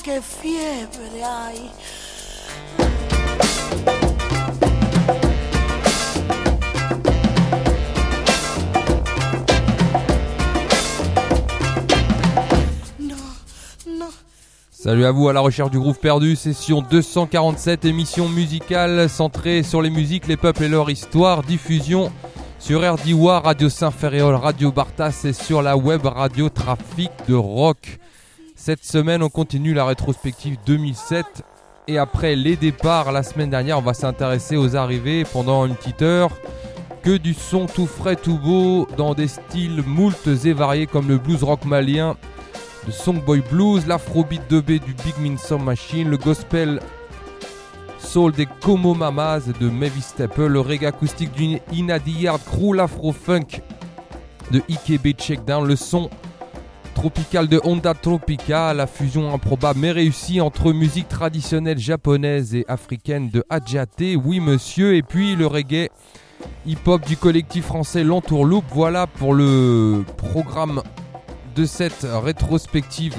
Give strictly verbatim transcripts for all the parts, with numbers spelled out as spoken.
che fiebre hai. Salut à vous à la recherche du groove perdu, session deux cent quarante-sept, émission musicale centrée sur les musiques, les peuples et leur histoire, diffusion sur R D W A, Radio Saint-Ferréol, Radio Bartas et sur la web radio Trafic de Rock. Cette semaine, on continue la rétrospective deux mille sept et après les départs la semaine dernière, on va s'intéresser aux arrivées pendant une petite heure. Que du son tout frais, tout beau, dans des styles moultes et variés comme le blues rock malien, le Songboy Blues, l'afrobeat deux B du Big Minson Machine, le gospel soul des Como Mamas de Mavis Staples, le reggae acoustique du Inadi Yard Crew, l'afro-funk de Ikebe Checkdown, le son tropical de Honda Tropica, la fusion improbable mais réussie entre musique traditionnelle japonaise et africaine de Adjate, oui monsieur, et puis le reggae hip-hop du collectif français L'Entourloupe. Voilà pour le programme de cette rétrospective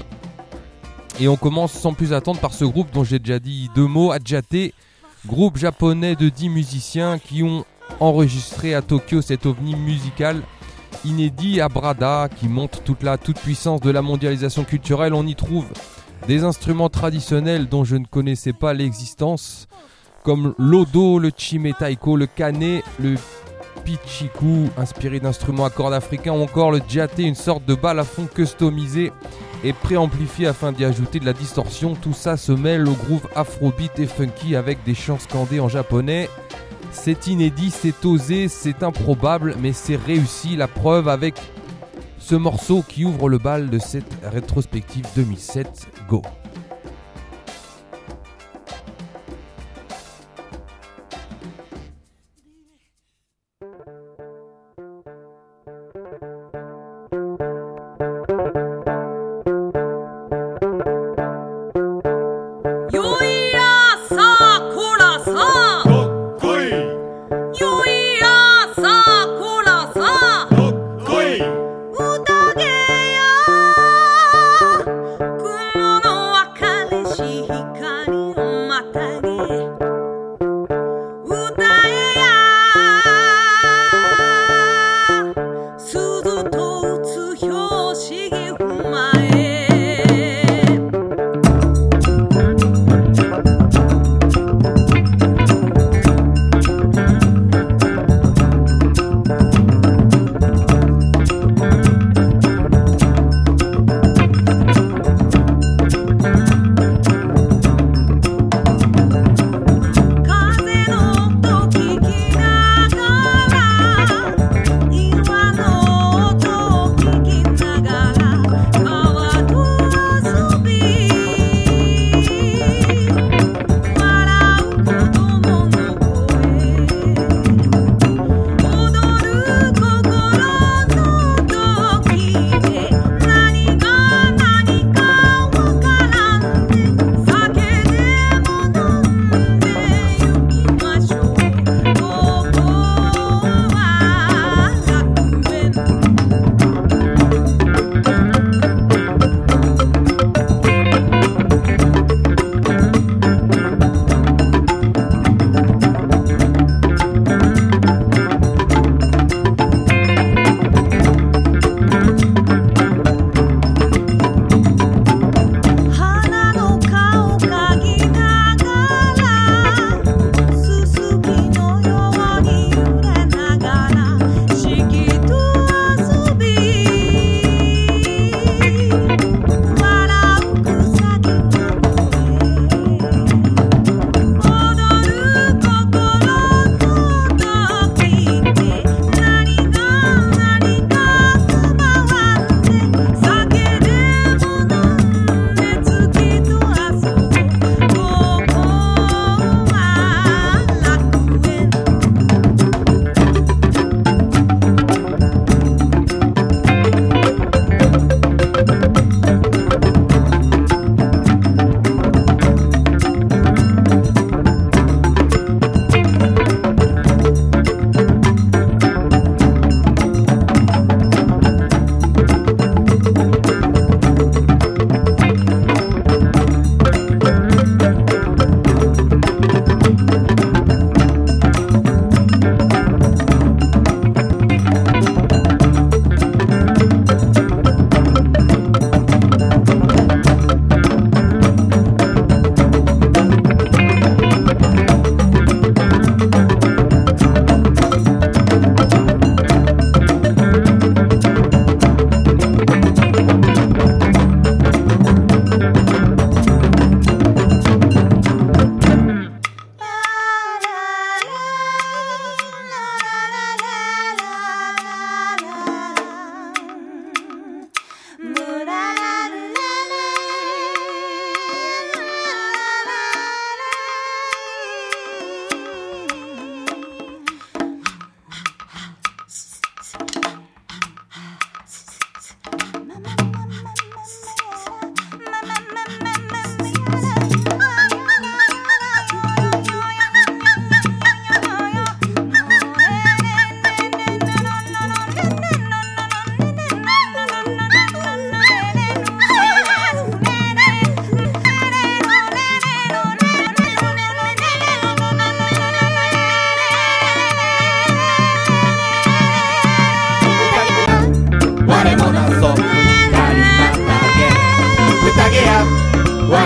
et on commence sans plus attendre par ce groupe dont j'ai déjà dit deux mots, Adjate, groupe japonais de dix musiciens qui ont enregistré à Tokyo cet ovni musical inédit à Brada qui montre toute la toute puissance de la mondialisation culturelle. On y trouve des instruments traditionnels dont je ne connaissais pas l'existence comme l'odo, le chimetaiko, le kane, le pichiku, inspiré d'instruments à cordes africains, ou encore le jate, une sorte de balafon customisé et préamplifié afin d'y ajouter de la distorsion. Tout ça se mêle au groove afrobeat et funky avec des chants scandés en japonais. C'est inédit, c'est osé, c'est improbable, mais c'est réussi. La preuve avec ce morceau qui ouvre le bal de cette rétrospective deux mille sept. Go! No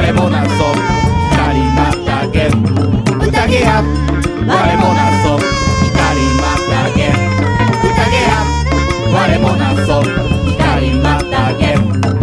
我もなそう光またげ宴や我もなそう光またげ宴や我もなそう光またげ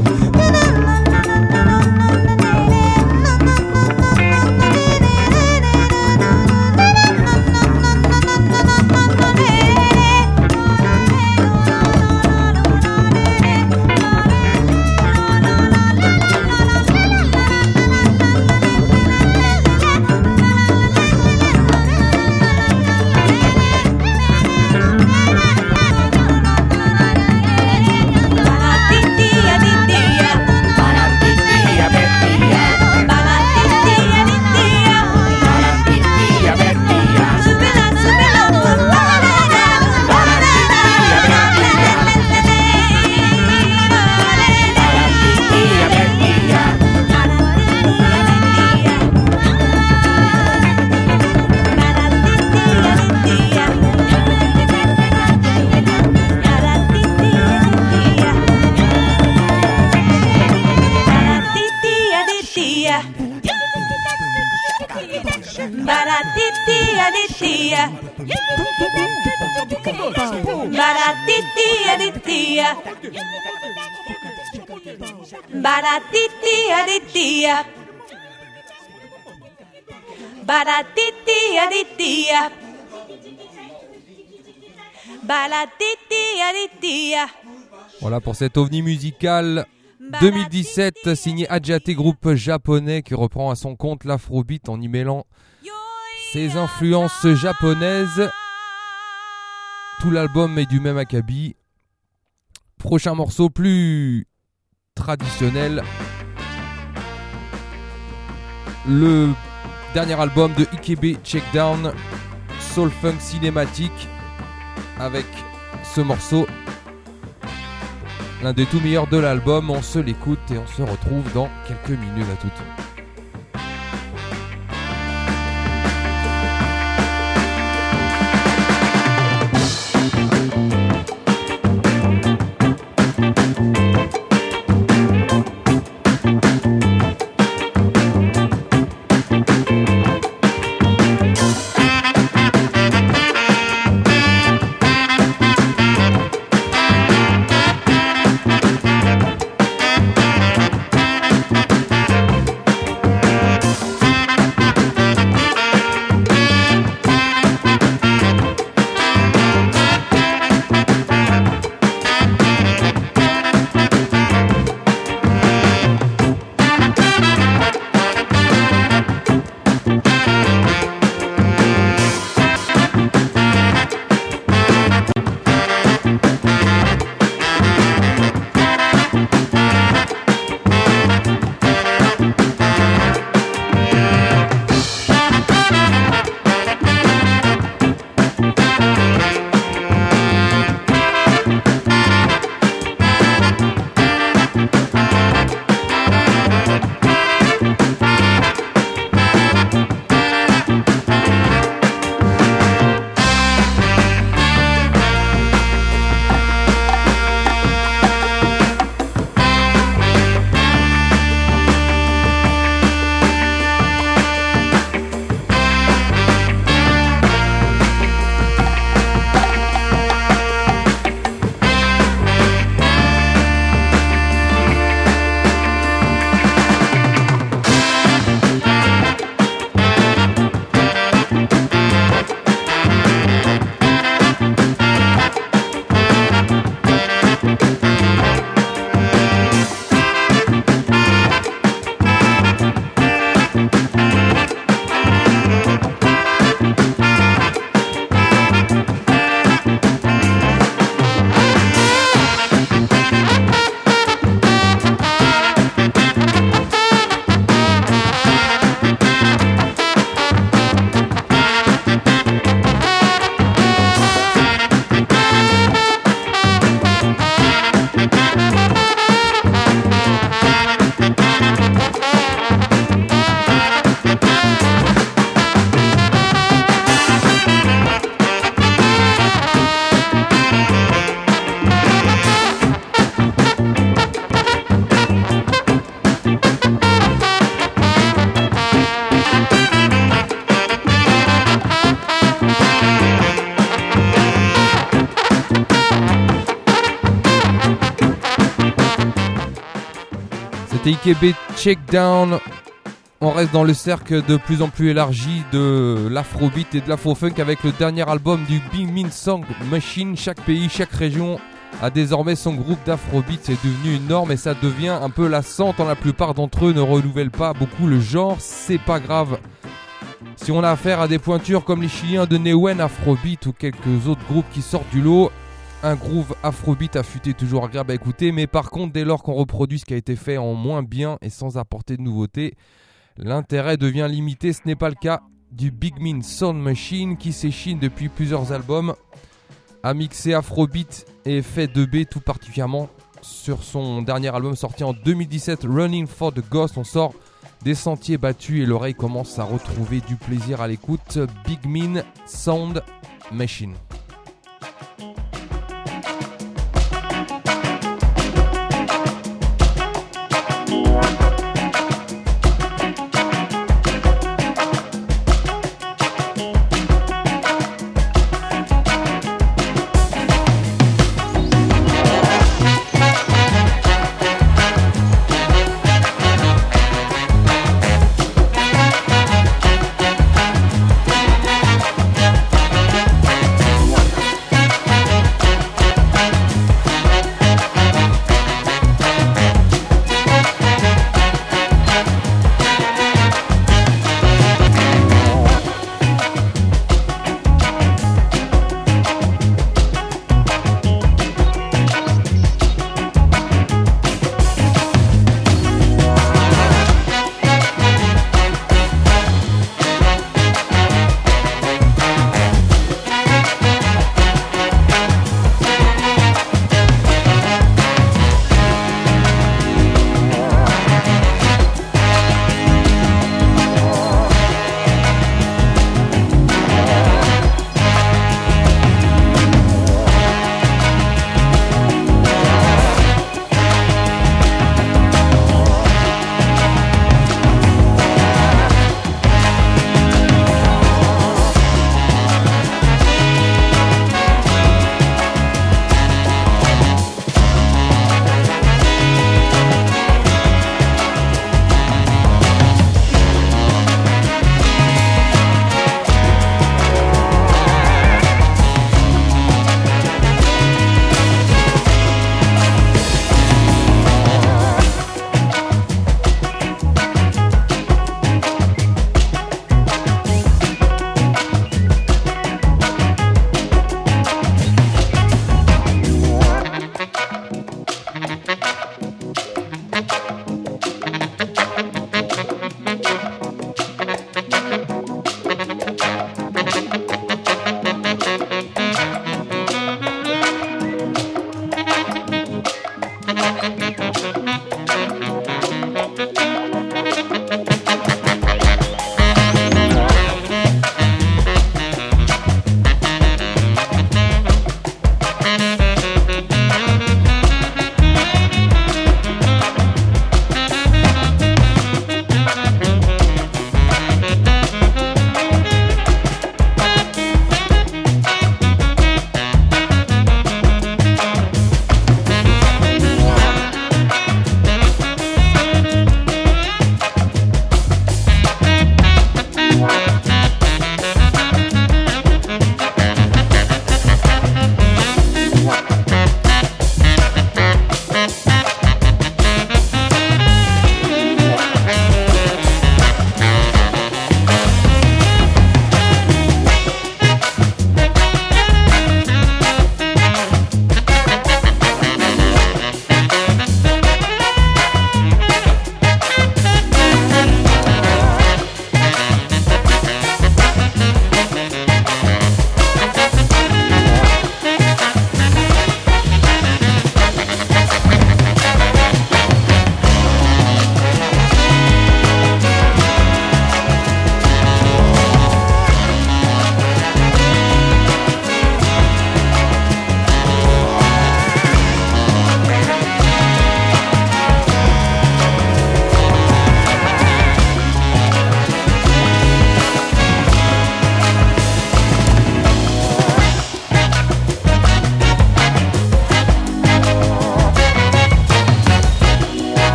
Baratiti-a-di-tia. Baratiti-a-di-tia. Baratiti-a-di-tia. Voilà pour cet ovni musical deux mille dix-sept signé Adjate, groupe japonais qui reprend à son compte l'afrobeat en y mêlant ses influences japonaises. Tout l'album est du même acabit. Prochain morceau plus traditionnel, le dernier album de Ikebe Checkdown, Soul Funk Cinématique, avec ce morceau, l'un des tout meilleurs de l'album. On se l'écoute et on se retrouve dans quelques minutes. À toutes. C'était I K B Checkdown. On reste dans le cercle de plus en plus élargi de l'afrobeat et de l'afrofunk avec le dernier album du Big Mean Sound Machine. Chaque pays, chaque région a désormais son groupe d'afrobeat. C'est devenu une norme et ça devient un peu lassant quand la plupart d'entre eux ne renouvellent pas beaucoup le genre. C'est pas grave. Si on a affaire à des pointures comme les Chiliens de Newen Afrobeat ou quelques autres groupes qui sortent du lot, un groove afrobeat affûté toujours agréable à écouter. Mais par contre, dès lors qu'on reproduit ce qui a été fait en moins bien et sans apporter de nouveautés, l'intérêt devient limité. Ce n'est pas le cas du Big Mean Sound Machine qui s'échine depuis plusieurs albums à mixer afrobeat et effet deux B, tout particulièrement sur son dernier album sorti en deux mille dix-sept, Running for the Ghost. On sort des sentiers battus et l'oreille commence à retrouver du plaisir à l'écoute. Big Mean Sound Machine.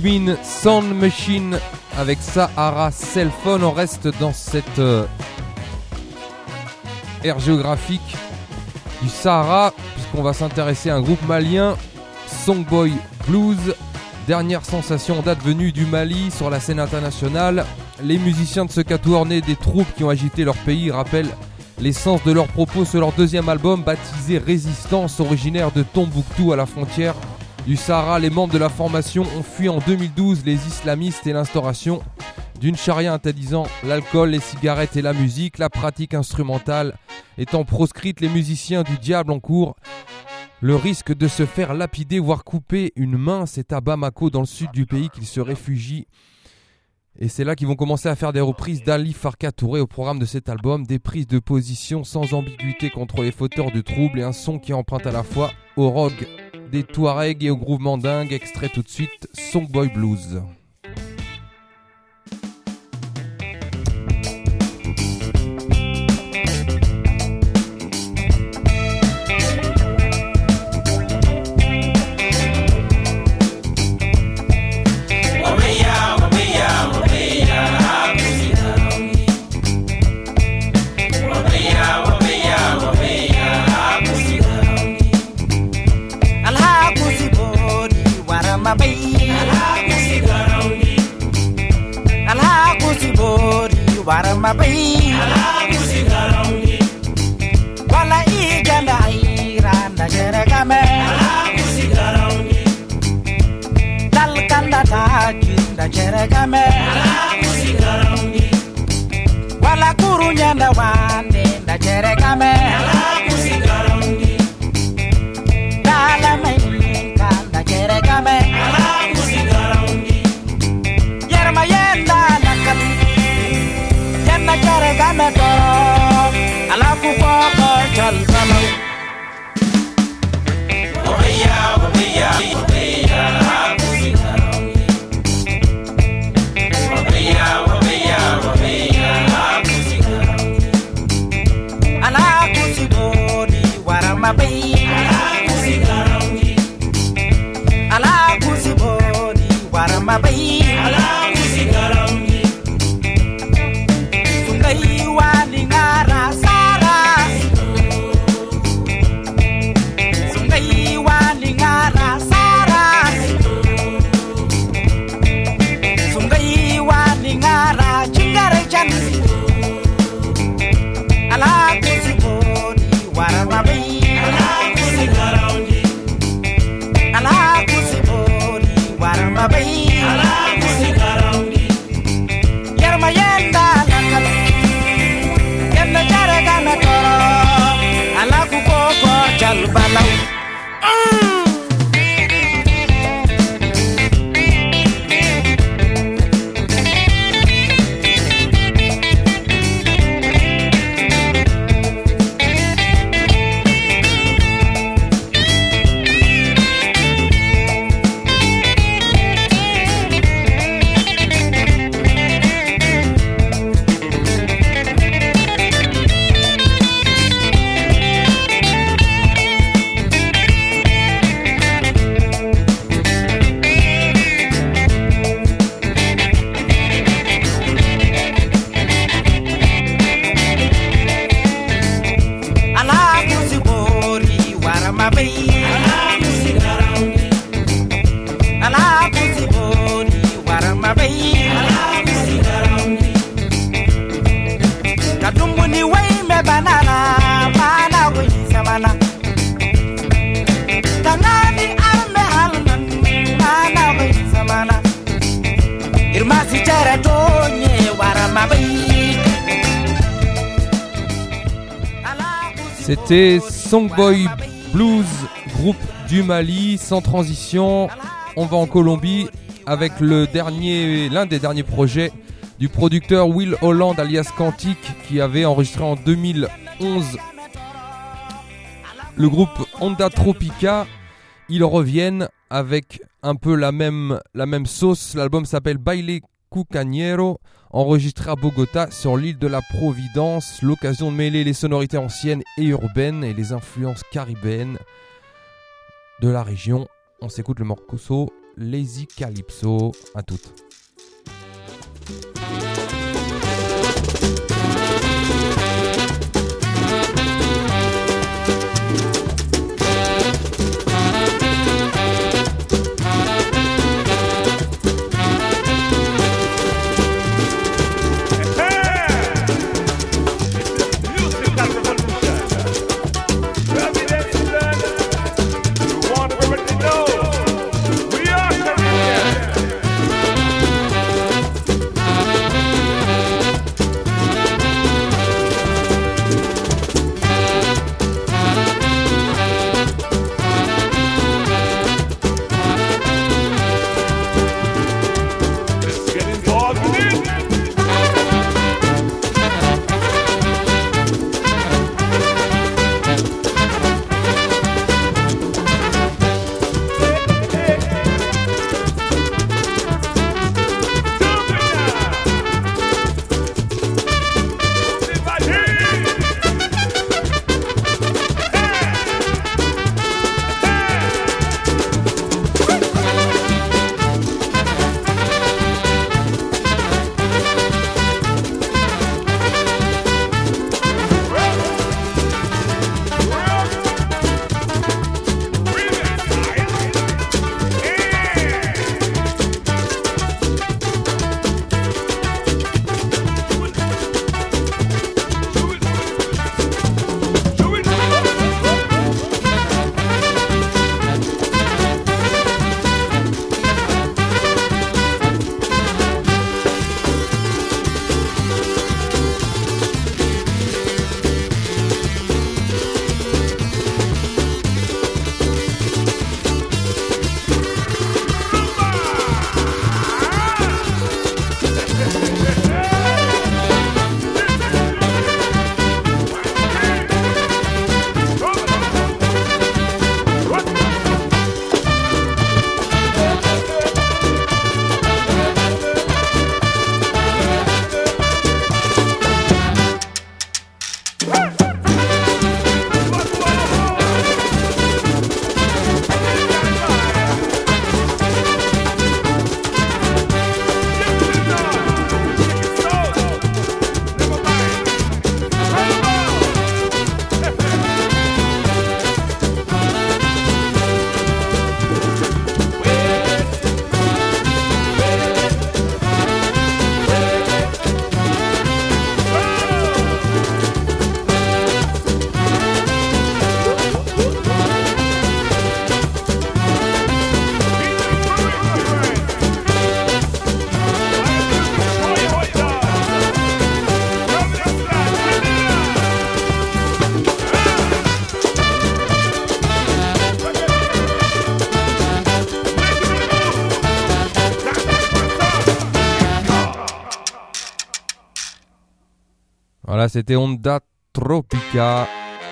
Edwin Sound Machine avec Sahara Cell Phone. On reste dans cette euh, ère géographique du Sahara puisqu'on va s'intéresser à un groupe malien, Songboy Blues. Dernière sensation en date venue du Mali sur la scène internationale. Les musiciens de ce quatuor né des troupes qui ont agité leur pays rappellent l'essence de leurs propos sur leur deuxième album baptisé Résistance, originaire de Tombouctou à la frontière du Sahara. Les membres de la formation ont fui en deux mille douze les islamistes et l'instauration d'une charia interdisant l'alcool, les cigarettes et la musique. La pratique instrumentale étant proscrite, les musiciens du diable encourent le risque de se faire lapider, voire couper une main. C'est à Bamako, dans le sud du pays, qu'ils se réfugient. Et c'est là qu'ils vont commencer à faire des reprises d'Ali Farka Touré au programme de cet album. Des prises de position sans ambiguïté contre les fauteurs de troubles et un son qui emprunte à la fois au rock des Touaregs et au groove mandingue. Extrait tout de suite, Songboy Blues. Warma bay ala kusigarongi wala ijanda iranda jeregame ala kusigarongi dal kanda tajinda jeregame ala kusigarongi wala kurunyanda wande nda jeregame ala kusigarongi dala mai kanda jeregame ala kusigarongi yerma yenda nakal na kare game toro alafu koko chal kalo obeya obeya obeya akusigarongi obeya obeya obeya akusigarongi ala kusigori warama bei ala kusigarongi ala kusigori warama bei ala kusigarongi Wani ngara sara Sungai wani ngara sara Sungai wani ngara chingare chan Ala kusigori warama bei Ala kusigarongi Ala kusigori warama bei Ala kusigarongi Yerma yenda nakal ala ku koko chal balau C'était Songboy Blues, groupe du Mali. Sans transition, on va en Colombie avec le dernier, l'un des derniers projets du producteur Will Holland alias Quantique, qui avait enregistré en deux mille onze le groupe Onda Tropica. Ils reviennent avec un peu la même, la même sauce. L'album s'appelle Baile Cucañero, enregistré à Bogota sur l'île de la Providence. L'occasion de mêler les sonorités anciennes et urbaines et les influences caribéennes de la région. On s'écoute le morceau Lazy Calypso. À toutes. Voilà, c'était Onda Tropica.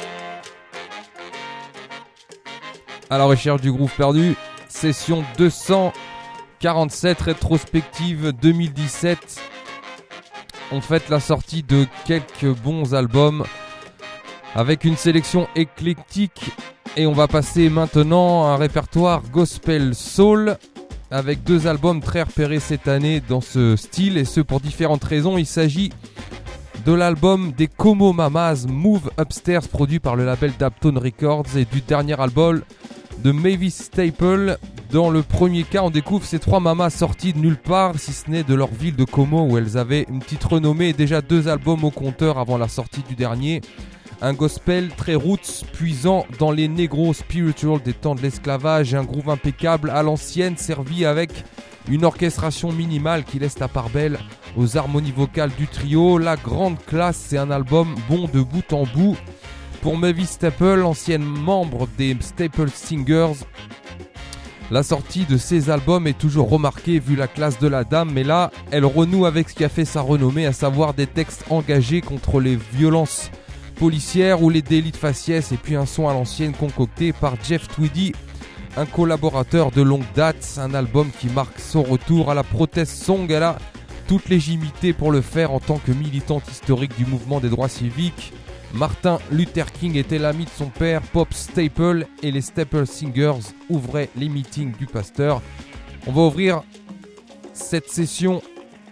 À la recherche du groove perdu, session deux cent quarante-sept, rétrospective deux mille dix-sept. On fête la sortie de quelques bons albums avec une sélection éclectique. Et on va passer maintenant à un répertoire gospel soul avec deux albums très repérés cette année dans ce style, et ce pour différentes raisons. Il s'agit de l'album des Como Mamas Move Upstairs, produit par le label Daptone Records, et du dernier album de Mavis Staple. Dans le premier cas, on découvre ces trois mamas sorties de nulle part, si ce n'est de leur ville de Como, où elles avaient une petite renommée et déjà deux albums au compteur avant la sortie du dernier. Un gospel très roots, puisant dans les negro spirituals des temps de l'esclavage, et un groove impeccable à l'ancienne, servi avec une orchestration minimale qui laisse la part belle aux harmonies vocales du trio. La grande classe, c'est un album bon de bout en bout. Pour Mavis Staple, ancienne membre des Staple Singers, la sortie de ces albums est toujours remarquée vu la classe de la dame, mais là, elle renoue avec ce qui a fait sa renommée, à savoir des textes engagés contre les violences policières ou les délits de faciès, et puis un son à l'ancienne concocté par Jeff Tweedy, un collaborateur de longue date. Un album qui marque son retour à la protest song. Elle a toute légitimité pour le faire en tant que militante historique du mouvement des droits civiques. Martin Luther King était l'ami de son père, Pop Staple, et les Staple Singers ouvraient les meetings du pasteur. On va ouvrir cette session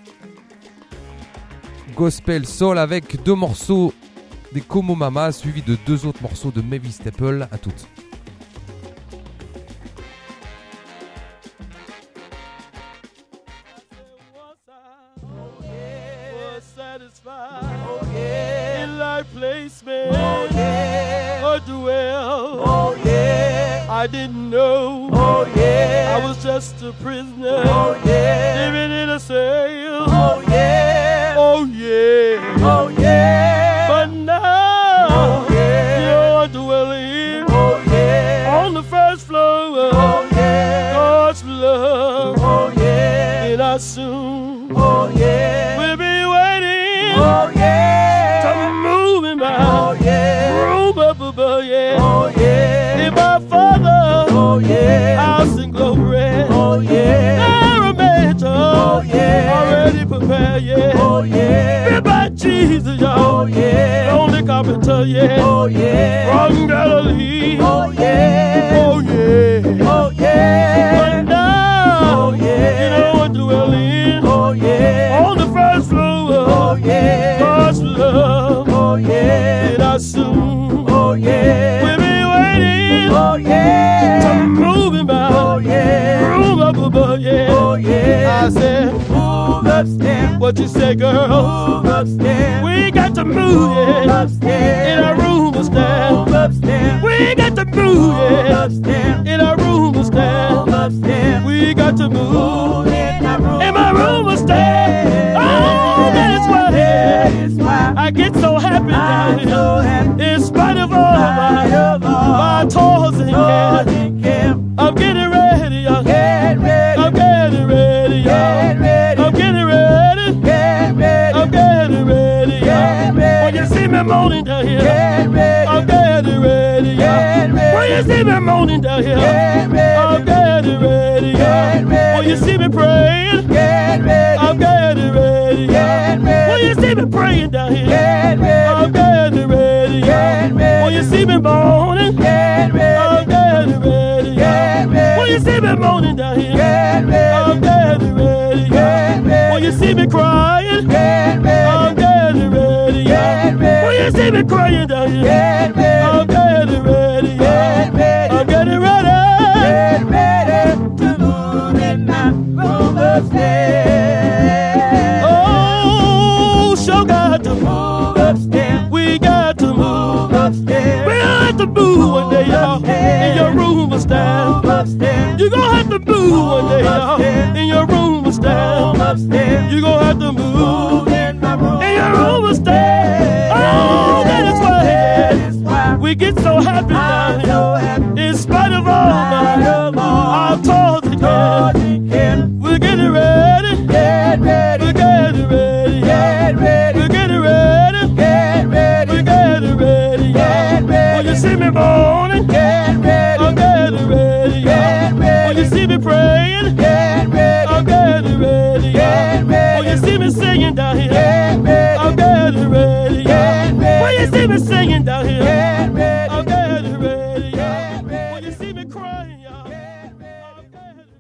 gospel soul avec deux morceaux des Como Mama suivis de deux autres morceaux de Mavis Staples. À toutes. I didn't know, oh yeah, I was just a prisoner, oh yeah, living in a cell, oh yeah, oh yeah, oh yeah, but now, oh yeah, you're dwelling, oh yeah, on the first floor, oh yeah, God's love, oh yeah, and I soon, oh yeah, we'll be waiting, oh yeah, to move in my, oh yeah, room up above, yeah, oh yeah, in my Father, oh yeah, house and glory, oh yeah, a mansion, oh yeah, already prepared, yeah, oh yeah, built by Jesus, y'all, oh yeah, only carpenter, yeah, oh yeah, from Galilee, oh yeah, oh yeah, oh yeah, but now, oh yeah, you know what dwelling, oh yeah, on the first floor, oh yeah, God's love, oh yeah, and I soon, oh yeah, we'll be waiting, oh yeah, to moving by, oh yeah, room up above, yeah, oh yeah, I said, move upstairs, what you say, girl, move upstairs, we got to move, yeah, upstairs, in our room upstairs, move upstairs, we got to move, yeah, upstairs, in our room upstairs, move upstairs, we got to move, in our room, in my room upstairs, oh, that is why, yeah, I get so happy down here, so happy. In spite of all my, my toils and care, I'm getting ready, y'all. Get ready. I'm getting ready, y'all. Get ready. I'm getting ready. Get ready. I'm getting ready, y'all. Get ready. When you see me moaning down here, get ready. I'm getting ready, y'all. Get ready. When you see me moaning down here, get ready. I'm getting ready, y'all. Get ready. When you see me praying, get ready. I'm getting ready, y'all. Get ready. When you see me praying down here, get ready. I'm getting ready, y'all. Get ready. When you see me moaning, get ready. I'm getting ready, get ready. When you see me moaning down here, get ready. I'm getting ready, get ready. When you see me crying, get ready. I'm getting ready, get ready. When you see me crying down here, get ready. I'm getting ready, get ready. I'm getting ready, get ready to move in my room upstairs. Oh, sure got to move upstairs. We got to move upstairs. We got to move one day, y'all, in your room upstairs. You gon' have to move one day, y'all, in your room upstairs. You gon' have to move in my room, in your room upstairs. Oh, that is why, yeah, we get so happy now, in spite of all my, our toils again. We're getting ready, get ready. We're getting ready, get ready. We're getting ready, get ready. We're getting ready, get ready. When you see me moaning, get ready. I'm getting ready, get ready. When you see me praying, get ready. I'm getting ready, get ready. When you see me singing down here, get ready. I'm getting ready, get ready. When you see me singing down here, get ready. I'm getting ready, get ready. When you see me crying, y'all, get ready. I'm getting ready.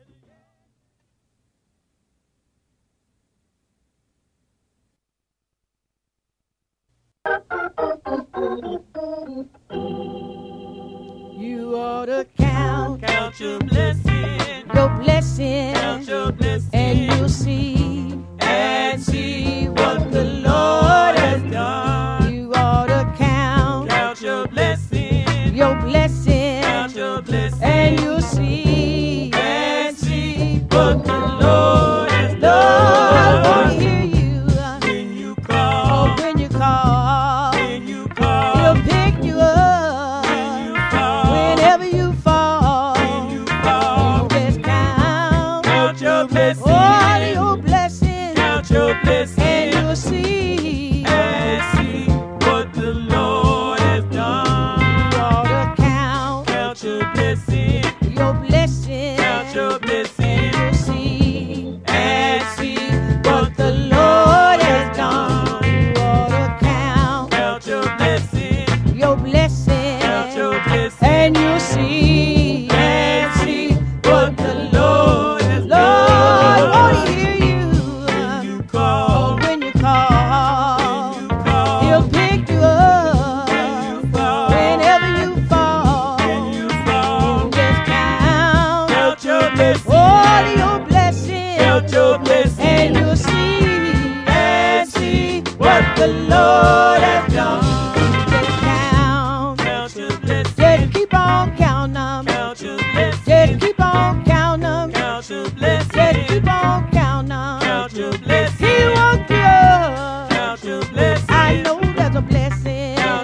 You ought to count, Count your blessings, your blessing, count your blessings, and you'll see, and see what the Lord has done. you ought to count, Count your blessings, your blessing, count your blessings, and you'll see, and see what the Lord has Lord, I want to done. hear you. When you Oh, call, when you call, when you he'll call, pick you up. when you fall, Whenever you fall, when you fall, just count, count your blessings, all your blessings, count your and blessings, you'll see, and see what the Lord has done. you ought to count, Count your blessings, your blessings, count your and blessings, you'll see, and see what the Lord has done. You ought to count, count your blessings, your blessings, count your blessings, and you'll see, and see what the Lord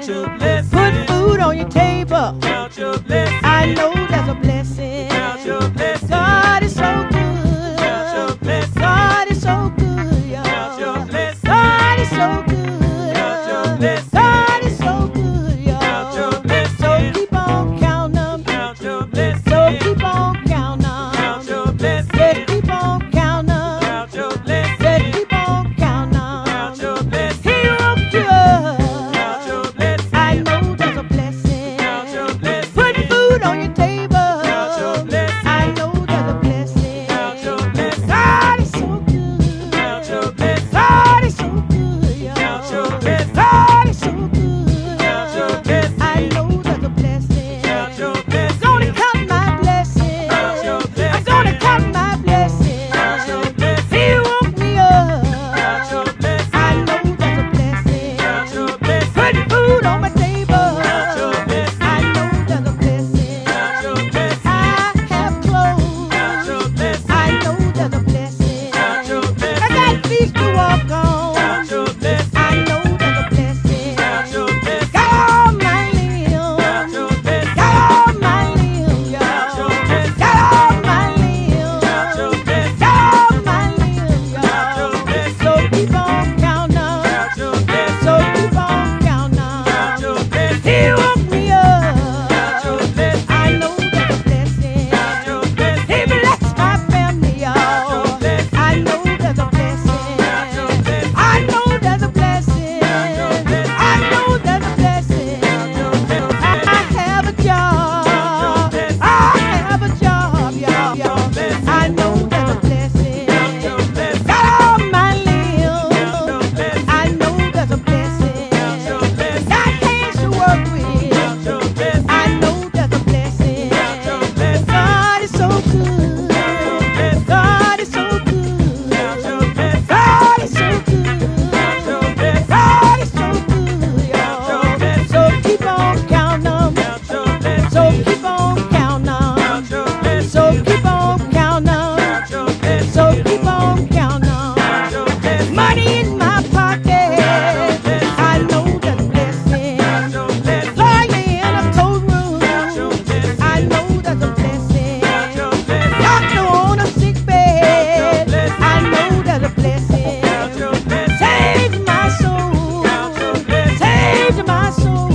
your blessing. Put food on your table. Count your blessing. I know that's a blessing. Count your blessing. God is so good. Count your blessing. God is so good, y'all. Count your blessing. God is so good. Count your blessing. God is so good, y'all. Count your blessing. So keep on counting them. Count your blessing. So keep on counting them. Count your blessing. Say keep on counting them. Count your blessing. Say keep on counting them. Count your blessing. He woke you up. Count your blessing. I know that's a blessing. Count your blessing. Put food on your table. Count your blessing. I know that's a blessing. Count your blessing. God is so good. Count your blessing. God is so good, y'all. Count your blessing. God is so good. Count your blessing. I know that's a blessing. Count your blessing. I'm gonna count my blessing. Count your blessing. I'm gonna count my blessing. Count your blessing. He woke me up. Count your blessing. I know that's a blessing. Count your blessing. Put food on my table. Count your blessing. I know that's a blessing. Count your blessing. I have clothes. Count your blessing. I know that's a blessing. Count your blessing. I got feet to walk on. Count your blessing. I know that's a blessing. Count your blessing. Got all my limbs. Count your blessing. Got all my limbs, Count your y'all. blessing. Got all my limbs. Count your blessing. Got all my limbs, Count your y'all. blessing. So keep on counting on. Count your blessing. So keep on counting on. Count your blessing. He woke me up. Count your blessing. I know that's a blessing. Count your blessing. He blessed my family, y'all. your blessing. I know that's a blessing. Count your blessing. I know that's a blessing. your blessing. I know that's a blessing. your blessing. I have a job. blessing. I have a job, y'all. y'all. blessing. I know that's a blessing. your blessing. Got all my limbs. your blessing. I know that's a blessing. your blessing. Got hands to work with. your blessing. I know that's a blessing. your blessing. God is so good. blessing. God is so good. your blessing. God is so good. your blessing. God is so good, y'all. So keep on counting them. your blessing. So keep on counting them. your blessing. So keep on counting them. your blessing. So keep on counting them. your blessing. Money in my pocket. I know that's a blessing. your blessing. Lawyer in a courtroom. your blessing. I know that's a blessing. your blessing. Doctor on a sick bed. I know that's a blessing. your blessing. Save my soul. Save my soul.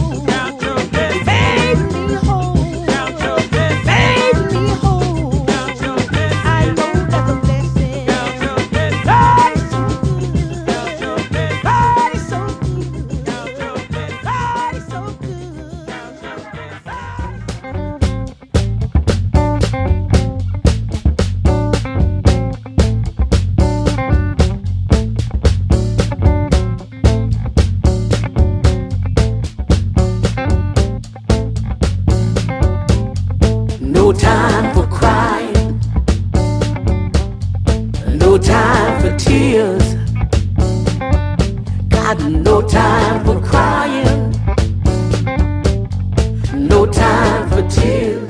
Save me whole. Save me whole. I know that's a blessing. God is so good. God is so good. God is so good. No time for crying, no time for tears. Got no time for crying, no time for tears.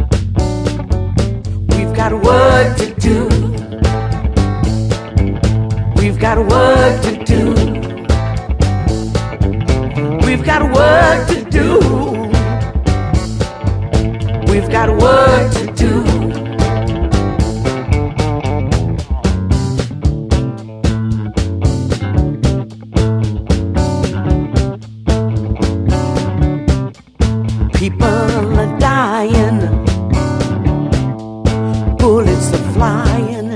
We've got work to do, we've got work to do, we've got work to do. We've got work to do. People are dying, bullets are flying.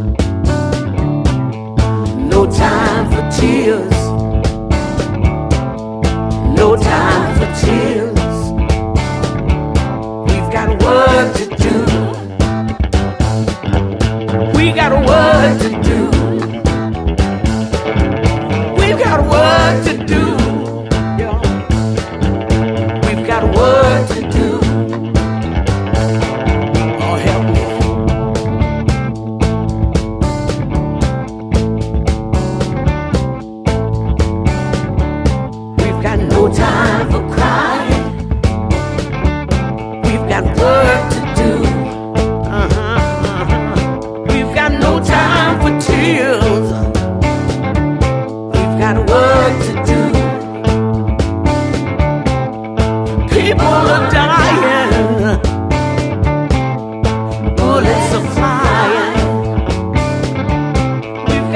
No time for tears, no time for tears. We've got work to do. We got work to do. We've got work to do. Yeah. We've got work to do. Oh, help me.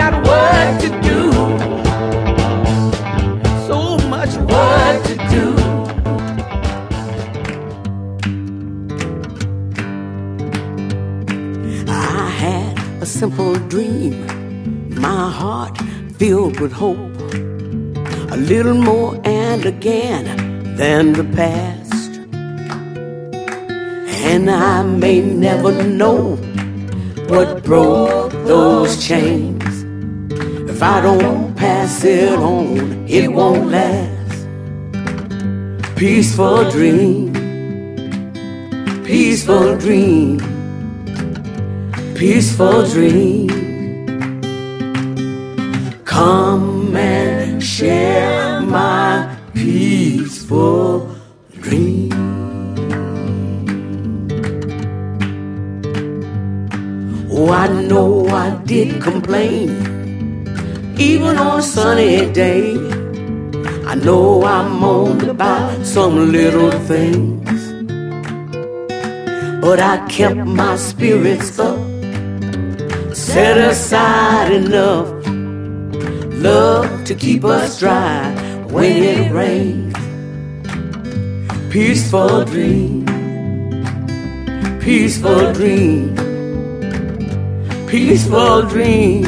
got work to do. So much work to do. I had a simple dream, my heart filled with hope, a little more and again than the past. And I may never know what broke those chains. If I don't pass it on, it won't last. Peaceful dream, peaceful dream, peaceful dream. Come and share my peaceful dream. Oh, I know I did complain, even on a sunny day. I know I moaned about some little things, but I kept my spirits up, set aside enough love to keep us dry when it rains. Peaceful dream, peaceful dream, peaceful dream.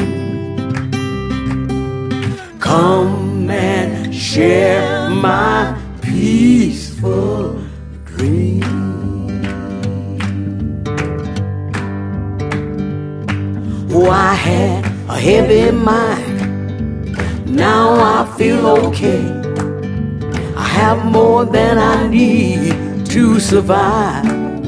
Come and share my peaceful dream. Oh, I had a heavy mind, now I feel okay. I have more than I need to survive.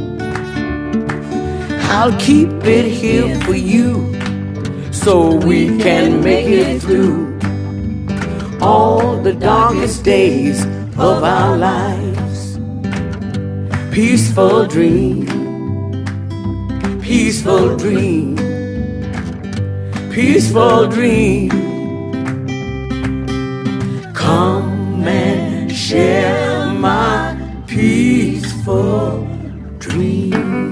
I'll keep it here for you so we can make it through all the darkest days of our lives. Peaceful dream, peaceful dream, peaceful dream. Come and share my peaceful dream.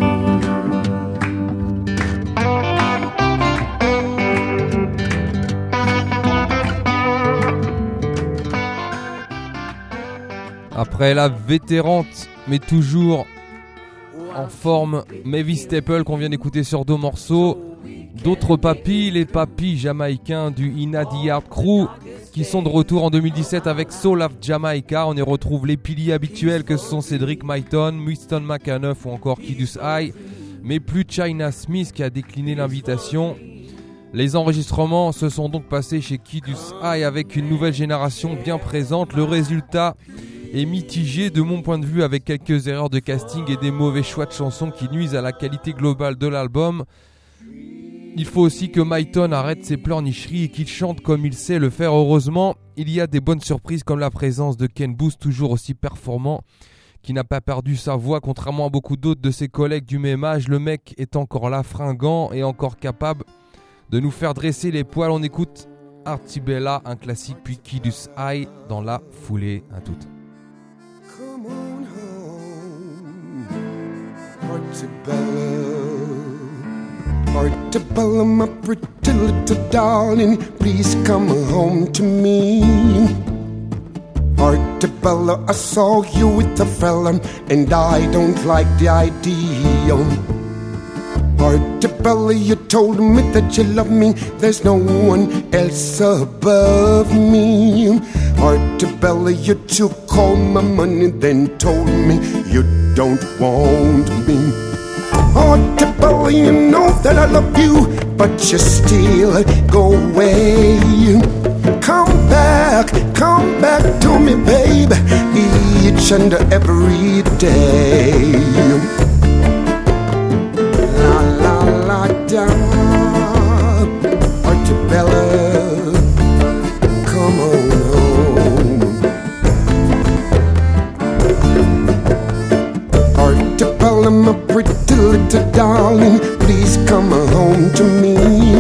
Après la vétérante, mais toujours en forme, Mavis Staple qu'on vient d'écouter sur deux morceaux, d'autres papis, les papis jamaïcains du Inadi Art Crew, qui sont de retour en deux mille dix-sept avec Soul of Jamaica. On y retrouve les piliers habituels que sont Cedric Myton, Winston McAnuff ou encore Kidus High, mais plus China Smith qui a décliné l'invitation. Les enregistrements se sont donc passés chez Kidus High avec une nouvelle génération bien présente. Le résultat est mitigé de mon point de vue, avec quelques erreurs de casting et des mauvais choix de chansons qui nuisent à la qualité globale de l'album. Il faut aussi que Myton arrête ses pleurnicheries et qu'il chante comme il sait le faire. Heureusement, il y a des bonnes surprises comme la présence de Ken Booth, toujours aussi performant, qui n'a pas perdu sa voix contrairement à beaucoup d'autres de ses collègues du même âge. Le mec est encore là, fringant et encore capable de nous faire dresser les poils. On écoute Artibella, un classique, puis Kidus High dans la foulée. À toute. Come on home, Artibella, Artibella, my pretty little darling, please come home to me. Artibella, I saw you with a fella, and I don't like the idea. Artibella, you told me that you love me, there's no one else above me. Artibella, you took all my money, then told me you don't want me. Artibella, you know that I love you, but you still go away. Come back, come back to me, babe, each and every day. La la la da, Artibella, come on home. Artibella, my pretty little darling, please come home to me.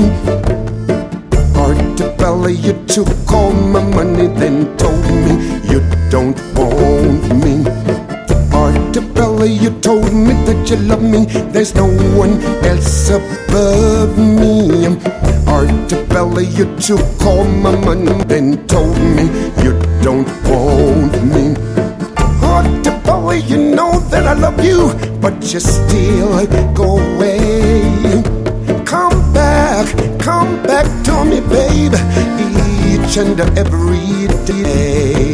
Artibella, you took all my money, then told me you don't want me. Artibella, you told me that you love me, there's no one else above me. Artibella, you took all my money, then told me you don't want me. Artibella, you know that I love you, but you still go away. Come back, come back to me, babe, each and every day.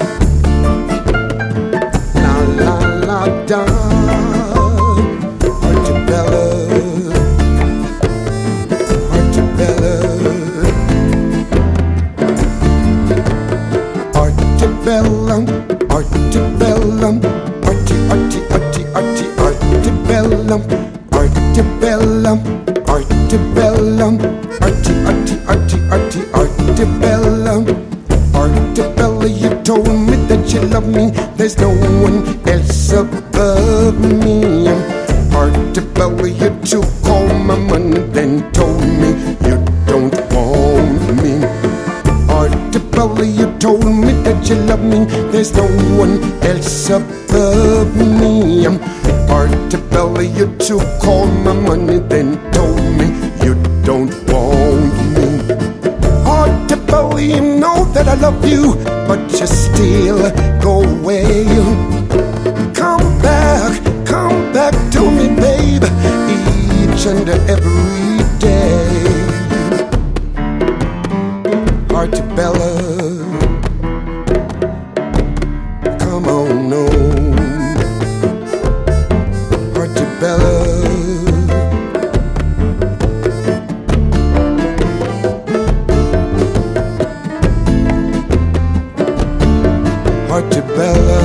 La la la da, Artibella, Artibella, Artibella, Artibella, Arti, Arti, Arti, Arti, Artibella, Artibella, Artibella, Arti, Arti, Arti, Arti, Artibella, Artibella, you told me that you love me, there's no one else above me. Artibella, you took all my money, then told me you don't want me. Artibella, you told me that you love me, there's no one else above me. Artibella, you took all my money, then told me you don't want me. Artibella, you know that I love you, but you still go away. Come back, come back to me, babe, each and every day. Artibella, come on, no. Artibella, Artibella,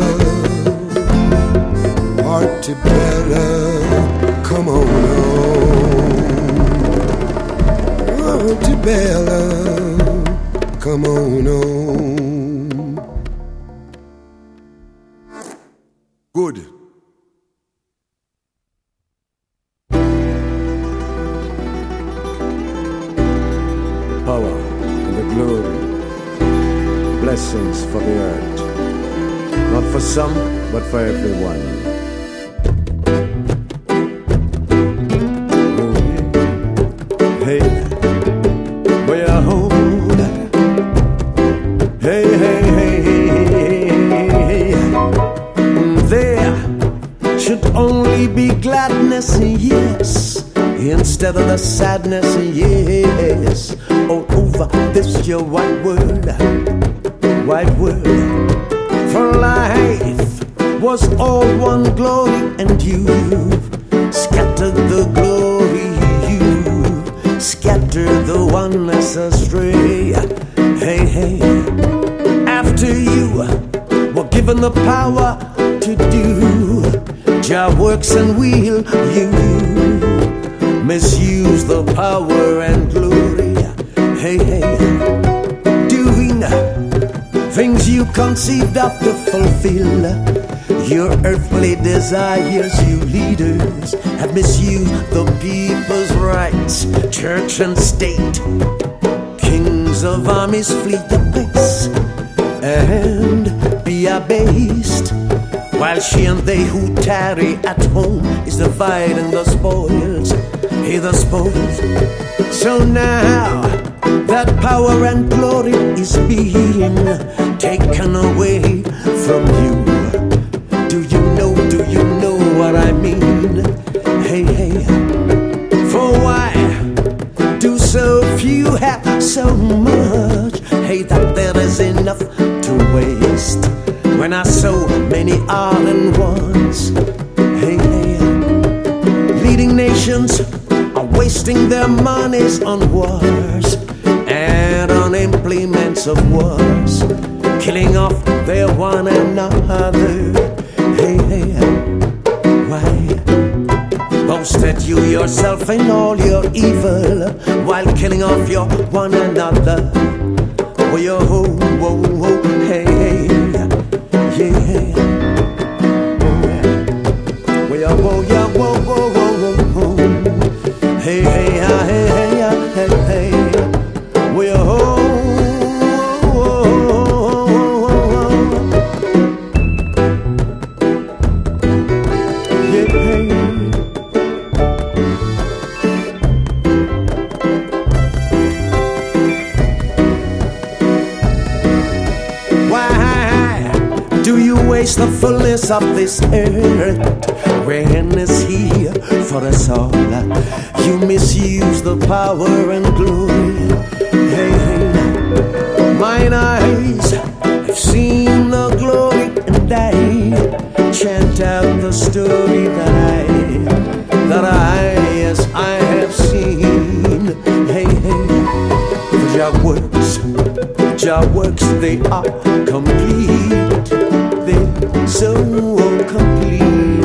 Artibella, come on, no. Artibella, come on, no. Good. Power and the glory, blessings for the earth, not for some, but for everyone. Oh, hey, where you home? Hey, hey, hey, hey, there should only be gladness, yes, instead of the sadness, yes, all over this your white world, white world. For life was all one glory, and you scattered the glory, you scattered the oneness astray. Hey, hey, after you were given the power to do Jah works and will, you misuse the power and glory. Hey, hey, doing things you conceived of to fulfill your earthly desires. You leaders have misused the people's rights, church and state. Kings of armies flee the place and be abased, while she and they who tarry at home is dividing the spoils. Hey, the spoils. So now that power and glory is being taken away from you. Do you know, do you know what I mean? Hey, hey, for why do so few have so much? Hey, that there is enough to waste when I so many are in ones. Hey, hey, leading nations are wasting their monies on wars and on implements of wars, killing off their one another. Hey, hey, why boasted you yourself in all your evil while killing off your one another? Oh, yo, whoa, whoa, whoa, hey, hey, yeah. Oh, yeah, whoa, yeah, whoa, whoa, whoa, whoa. Hey, hey, hey, hey, hey, hey. We are home. taste the fullness of this earth. When is here for us all? You misuse the power and glory. Hey, hey, mine eyes have seen the glory, and I chant out the story that I, that I, yes, I have seen. Hey, hey, for your works, your works, they are complete. They're so complete.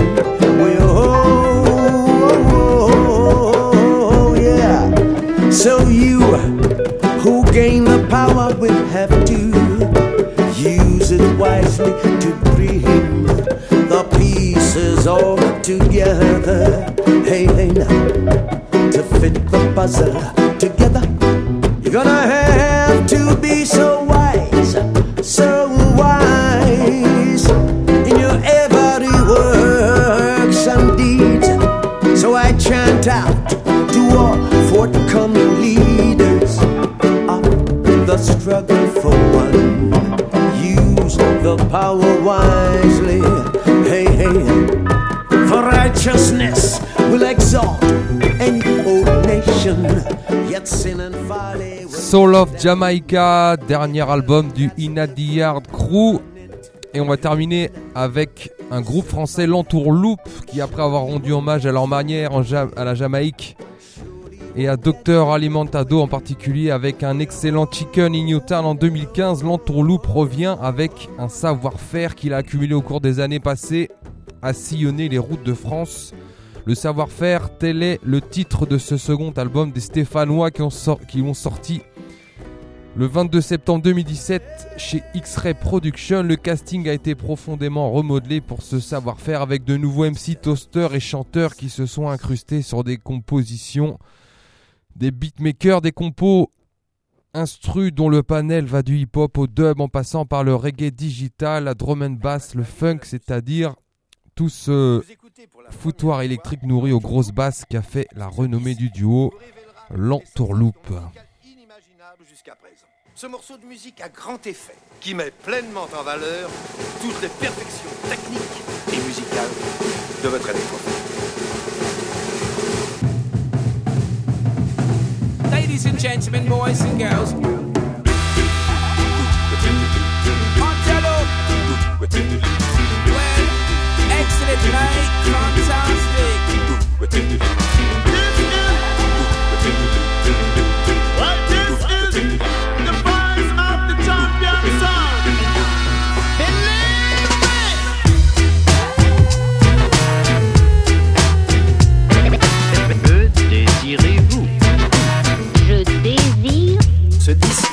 So you who gain the power will have to use it wisely to bring the pieces all together. Hey, hey, now, to fit the puzzle together, you're gonna have to be so wise, so wise in your every works and deeds. So I chant out to all forthcoming leaders of the struggle for one. Use the power wisely. Hey, hey, for righteousness will exalt any old nation. Yet sin and folly. Soul of Jamaica, dernier album du Inadiyard Crew. Et on va terminer avec un groupe français, l'Entourloupe, qui après avoir rendu hommage à leur manière en ja- à la Jamaïque et à Docteur Alimentado en particulier avec un excellent Chicken in Newtown en deux mille quinze, l'Entourloupe revient avec un savoir-faire qu'il a accumulé au cours des années passées à sillonner les routes de France. Le savoir-faire, tel est le titre de ce second album des Stéphanois qui ont, sor- qui ont sorti le vingt-deux septembre deux mille dix-sept chez X-Ray Production. Le casting a été profondément remodelé pour ce savoir-faire avec de nouveaux M C, toasters et chanteurs qui se sont incrustés sur des compositions, des beatmakers, des compos instrus dont le panel va du hip-hop au dub en passant par le reggae digital, la drum and bass, le funk, c'est-à-dire tout ce foutoir électrique nourri aux grosses basses qui a fait la renommée du duo, l'Entourloupe. Ce morceau de musique à grand effet, qui met pleinement en valeur toutes les perfections techniques et musicales de votre électrophone. Ladies and gentlemen, boys and girls. Montelo. Well, excellent night, fantastic. Well, this is the voice of the champion song. Que désirez-vous? Je désire Ce disque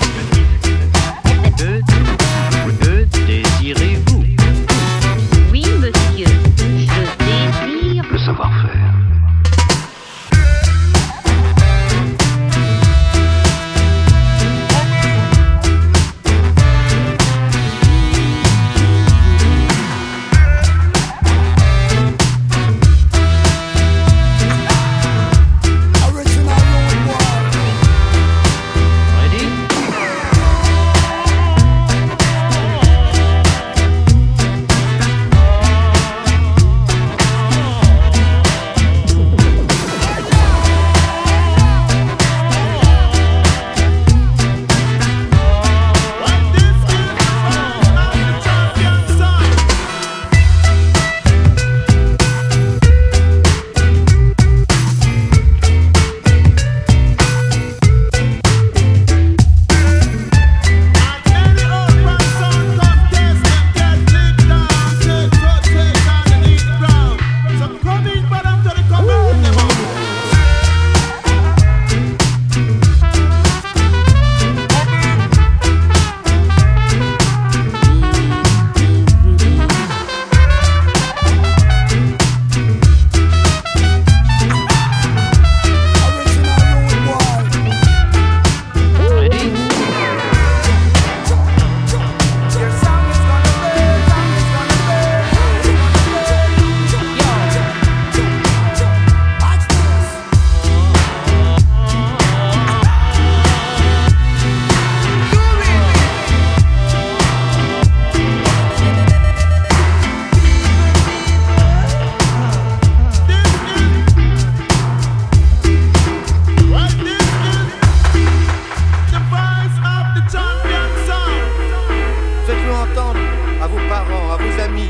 à vos parents, à vos amis.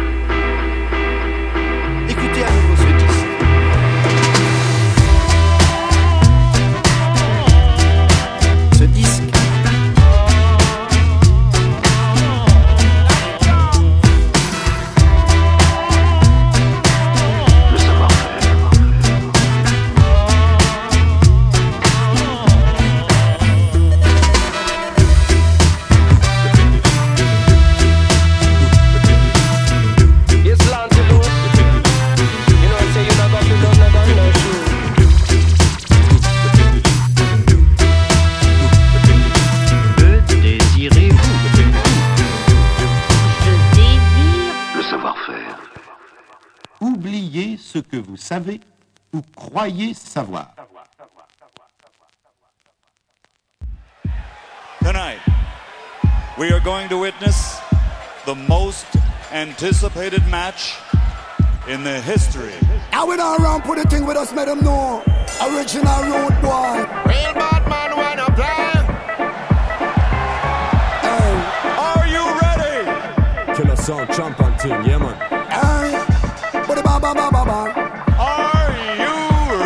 Écoutez à nouveau ce disque. Ce disque. Oubliez ce que vous savez ou croyez savoir. Tonight, we are going to witness the most anticipated match in the history. I went around, put a thing with us, made them know. Original road boy. Real bad man wanna play. Hey. Are you ready? Killer sound, champion team, yeah man. Hey. Ba ba ba ba ba ba. Are you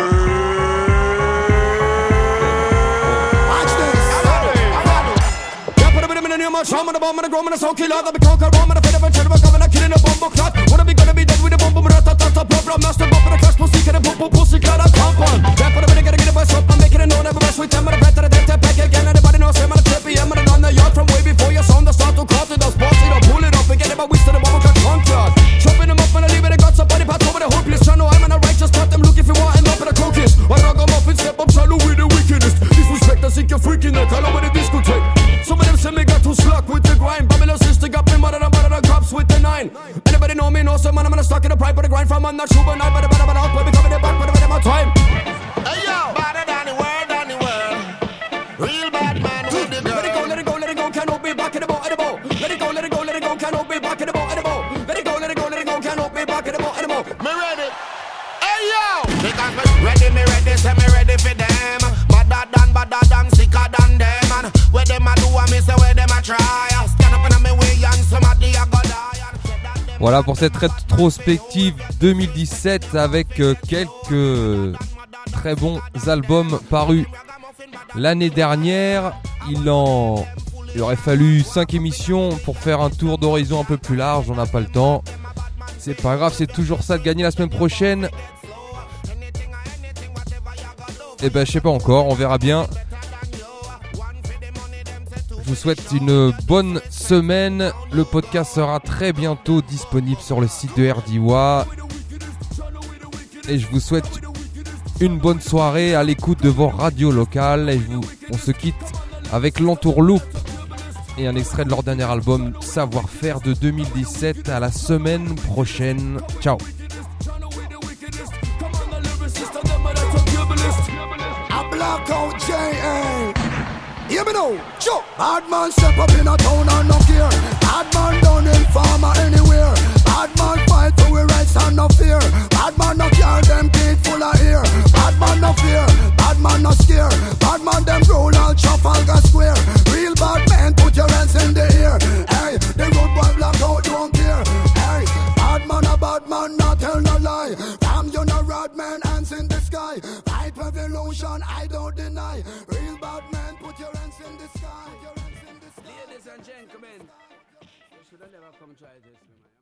Watch this. Yeah, put a bit of in your mouth, show me the bomb and the groom and the soul killer. The conquer bomb and the fed of a terrible coming and killing a bomb clot. Wanna be gonna be dead with a bomb, but I thought top problem. Master bomb and a cash pussy, can a pump pussy, cut a compound. Yeah, put a bit of gotta get a bus up and making it known. Never best with them, but a better than that pack again. Everybody knows him and a trippy, I'm on the yard from way before your son. The start to cut it, the spot it up, pull it up, and get it, but we still a bomb cut conquer. Chopping them up and I leave it, I got somebody pass over the whole place. I know I'm in a righteous part, them look if you want, end up in a cookies. I rock them up and step up, shallow with the wickedest. Disrespect, I think you're freaking neck, I know where the discotheque. Some of them say me got too slack with the grind. Babylon sister got me mother than butter than cops with the nine. Anybody know me, know some man, I'm gonna stuck in the pipe with the grind from, I'm not sure, but I better, better, better, but we coming in back, but I'm my time. Hey yo, better than the world, than the world. Real bad man with the girl. Let it go, let it go, let it go, can't hold me back in the boat, in the boat. Let it go, let it go, let it go, can't hold me back in the boat, in the boat. Let it go, let it go, let it go, can't hold me back in the boat, in the boat. Me ready. Hey yo, because me ready, me ready, say me ready for them. Badder than, badder than, sicker than them. And where them a do, I me say where them a try. Stand up in my way and somebody a go die. Voilà pour cette rétrospective deux mille dix-sept avec euh, quelques très bons albums parus l'année dernière. Il en il aurait fallu cinq émissions pour faire un tour d'horizon un peu plus large, on n'a pas le temps. C'est pas grave, c'est toujours ça de gagner la semaine prochaine. Et ben je sais pas encore, on verra bien. Je vous souhaite une bonne semaine. Le podcast sera très bientôt disponible sur le site de R D W. Et je vous souhaite une bonne soirée à l'écoute de vos radios locales. Et je vous, on se quitte avec l'Entourloupe et un extrait de leur dernier album Savoir-faire de deux mille dix-sept. À la semaine prochaine. Ciao. Hear me now, Joe. Bad man step up in a town and no care. Bad man down in farmer anywhere. Bad man fight for we rights and no fear. Bad man no care, them teeth full of ear. Bad man no fear, bad man no scare. Bad man them roll all Trafalgar Square. Real bad man, put your hands in the air. Hey, the road boy black out, don't care. Hey, bad man a bad man, not tell no lie. Damn you no rod man, hands in the sky. Fight revolution, I don't deny. Real bad man, put your hands in the sky. Ladies and gentlemen, you should have never come try this.